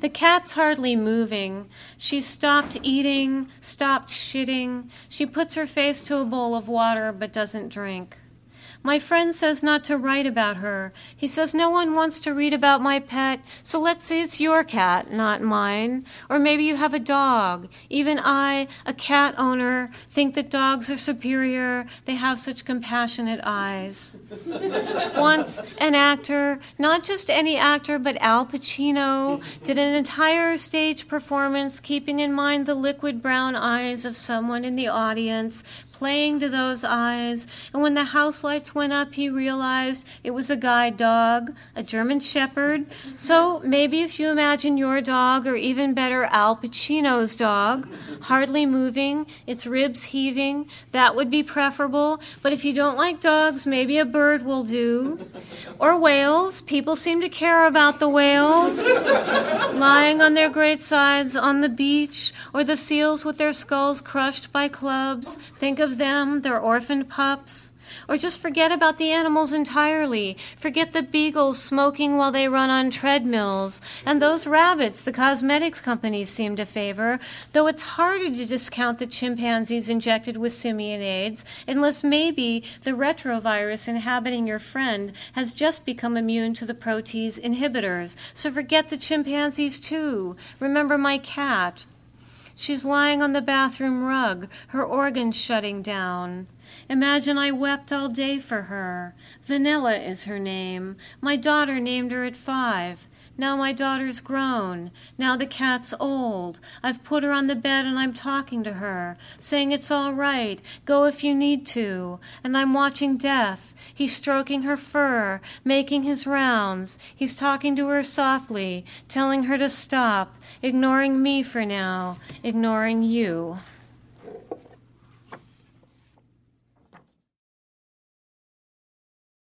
The cat's hardly moving. She's stopped eating, stopped shitting. She puts her face to a bowl of water but doesn't drink. My friend says not to write about her. He says no one wants to read about my pet, so let's say it's your cat, not mine. Or maybe you have a dog. Even I, a cat owner, think that dogs are superior. They have such compassionate eyes. Once, an actor, not just any actor, but Al Pacino, did an entire stage performance keeping in mind the liquid brown eyes of someone in the audience, playing to those eyes, and when the house lights went up, he realized it was a guide dog, a German Shepherd. So maybe if you imagine your dog, or even better, Al Pacino's dog, hardly moving, its ribs heaving, that would be preferable. But if you don't like dogs, maybe a bird will do. Or whales. People seem to care about the whales, lying on their great sides on the beach, or the seals with their skulls crushed by clubs. Think of them, their orphaned pups. Or just forget about the animals entirely. Forget the beagles smoking while they run on treadmills, and those rabbits the cosmetics companies seem to favor, though it's harder to discount the chimpanzees injected with simian AIDS, unless maybe the retrovirus inhabiting your friend has just become immune to the protease inhibitors. So forget the chimpanzees too. Remember my cat. She's lying on the bathroom rug, her organs shutting down. Imagine I wept all day for her. Vanilla is her name. My daughter named her at 5. Now my daughter's grown. Now the cat's old. I've put her on the bed and I'm talking to her, saying it's all right, go if you need to. And I'm watching Death. He's stroking her fur, making his rounds. He's talking to her softly, telling her to stop, ignoring me for now, ignoring you.